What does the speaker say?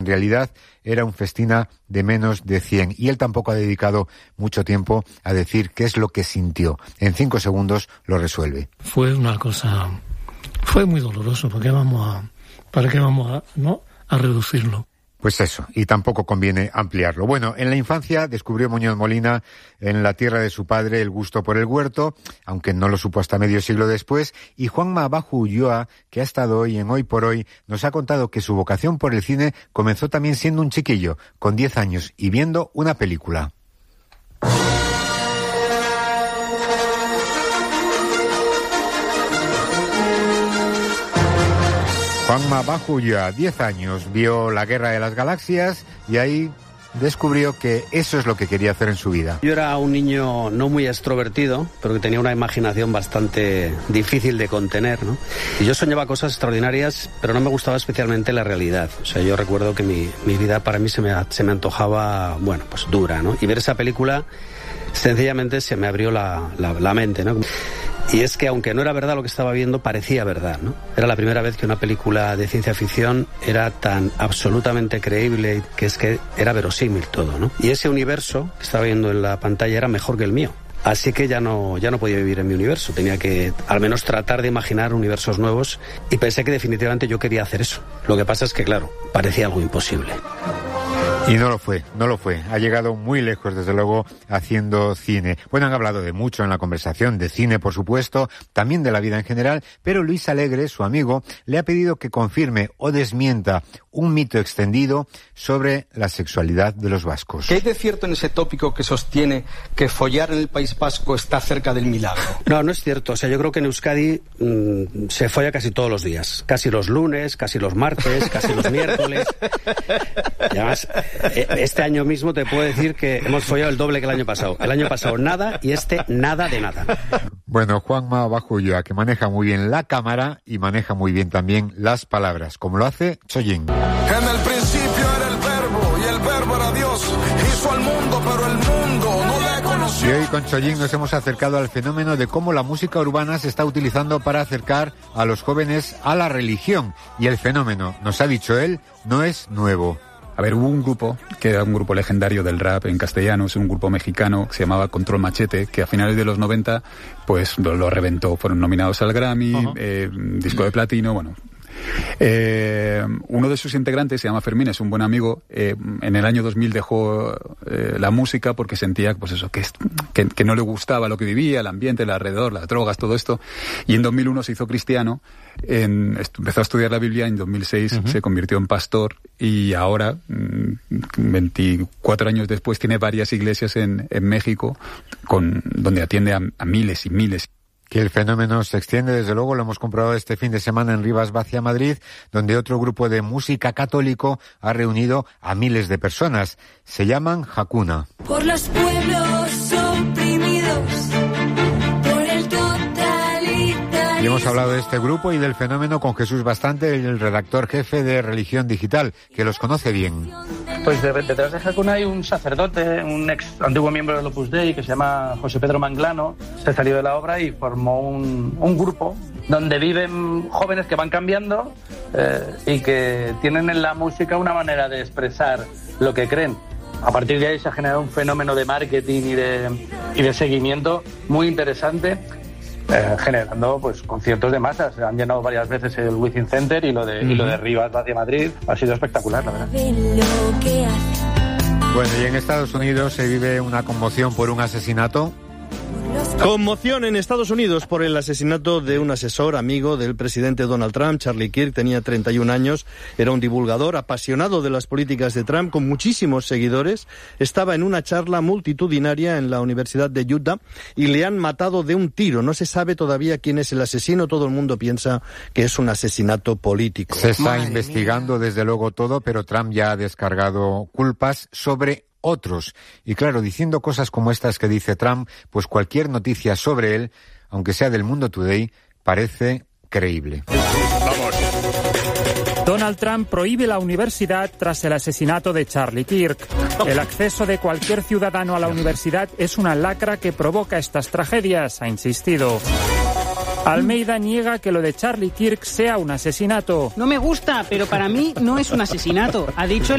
realidad era un festina de menos de 100. Y él tampoco ha dedicado mucho tiempo a decir qué es lo que sintió. En 5 segundos lo resuelve. Fue muy doloroso. ¿Para qué vamos a reducirlo? Pues eso, y tampoco conviene ampliarlo. Bueno, en la infancia descubrió Muñoz Molina en la tierra de su padre el gusto por el huerto, aunque no lo supo hasta medio siglo después, y Juanma Bajo Ulloa, que ha estado hoy en Hoy por Hoy, nos ha contado que su vocación por el cine comenzó también siendo un chiquillo, con 10 años, y viendo una película. Juanma Bajo Ulloa, 10 años, vio La Guerra de las Galaxias y ahí descubrió que eso es lo que quería hacer en su vida. Yo era un niño no muy extrovertido, pero que tenía una imaginación bastante difícil de contener, ¿no? Y yo soñaba cosas extraordinarias, pero no me gustaba especialmente la realidad. O sea, yo recuerdo que mi vida para mí se me antojaba, bueno, pues dura, ¿no? Y ver esa película, sencillamente se me abrió la mente, ¿no? Y es que aunque no era verdad lo que estaba viendo, parecía verdad, ¿no? Era la primera vez que una película de ciencia ficción era tan absolutamente creíble que es que era verosímil todo, ¿no? Y ese universo que estaba viendo en la pantalla era mejor que el mío. Así que ya no podía vivir en mi universo, tenía que al menos tratar de imaginar universos nuevos y pensé que definitivamente yo quería hacer eso. Lo que pasa es que, claro, parecía algo imposible. Y no lo fue. Ha llegado muy lejos, desde luego, haciendo cine. Bueno, han hablado de mucho en la conversación, de cine, por supuesto, también de la vida en general, pero Luis Alegre, su amigo, le ha pedido que confirme o desmienta un mito extendido sobre la sexualidad de los vascos. ¿Qué hay de cierto en ese tópico que sostiene que follar en el País Vasco está cerca del milagro? No es cierto. O sea, yo creo que en Euskadi se folla casi todos los días. Casi los lunes, casi los martes, casi los miércoles. Y además, este año mismo te puedo decir que hemos follado el doble que el año pasado. El año pasado nada y este nada de nada. Bueno, Juanma Bajo Ulloa, que maneja muy bien la cámara y maneja muy bien también las palabras, como lo hace Chollín. En el principio era el verbo y el verbo era Dios. Hizo al mundo, pero el mundo no le conoció. Y hoy con Chollín nos hemos acercado al fenómeno de cómo la música urbana se está utilizando para acercar a los jóvenes a la religión. Y el fenómeno, nos ha dicho él, no es nuevo. A ver, hubo un grupo, que era un grupo legendario del rap en castellano, es un grupo mexicano que se llamaba Control Machete, que a finales de los 90 pues lo reventó. Fueron nominados al Grammy, disco de platino, bueno. Uno de sus integrantes se llama Fermín, es un buen amigo. En el año 2000 dejó la música porque sentía pues eso, que no le gustaba lo que vivía, el ambiente, el alrededor, las drogas, todo esto. Y en 2001 se hizo cristiano, empezó a estudiar la Biblia, en 2006 se convirtió en pastor y ahora, 24 años después, tiene varias iglesias en México donde atiende a miles y miles. Que el fenómeno se extiende, desde luego, lo hemos comprobado este fin de semana en Rivas Vacia, Madrid, donde otro grupo de música católico ha reunido a miles de personas. Se llaman Hakuna. Por los pueblos oprimidos, por el totalitarismo. Y hemos hablado de este grupo y del fenómeno con Jesús Bastante, el redactor jefe de Religión Digital, que los conoce bien. Pues detrás de Hakuna hay un sacerdote, un ex antiguo miembro del Opus Dei que se llama José Pedro Manglano. Se salió de la obra y formó un grupo donde viven jóvenes que van cambiando y que tienen en la música una manera de expresar lo que creen. A partir de ahí se ha generado un fenómeno de marketing y de seguimiento muy interesante, generando pues conciertos de masas. Han llenado varias veces el Wizzing Center y lo de Rivas hacia Madrid ha sido espectacular, la verdad. Bueno, y en Estados Unidos se vive una conmoción por un asesinato. Conmoción en Estados Unidos por el asesinato de un asesor amigo del presidente Donald Trump. Charlie Kirk tenía 31 años, era un divulgador apasionado de las políticas de Trump, con muchísimos seguidores. Estaba en una charla multitudinaria en la Universidad de Utah y le han matado de un tiro. No se sabe todavía quién es el asesino, todo el mundo piensa que es un asesinato político. Se está investigando desde luego todo, pero Trump ya ha descargado culpas sobre otros. Y claro, diciendo cosas como estas que dice Trump, pues cualquier noticia sobre él, aunque sea del Mundo Today, parece creíble. Donald Trump prohíbe la universidad tras el asesinato de Charlie Kirk. El acceso de cualquier ciudadano a la universidad es una lacra que provoca estas tragedias, ha insistido. Almeida niega que lo de Charlie Kirk sea un asesinato. No me gusta, pero para mí no es un asesinato, ha dicho el